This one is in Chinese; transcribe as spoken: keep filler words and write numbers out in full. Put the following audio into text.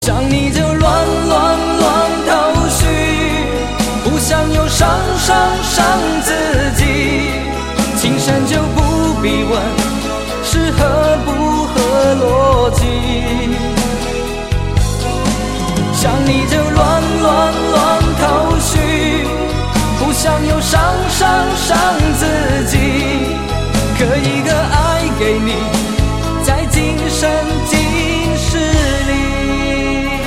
想你就乱乱乱头绪，不想又伤伤伤自己。情深就不必问是合不合逻辑，想你就乱乱乱头绪，不想又伤伤伤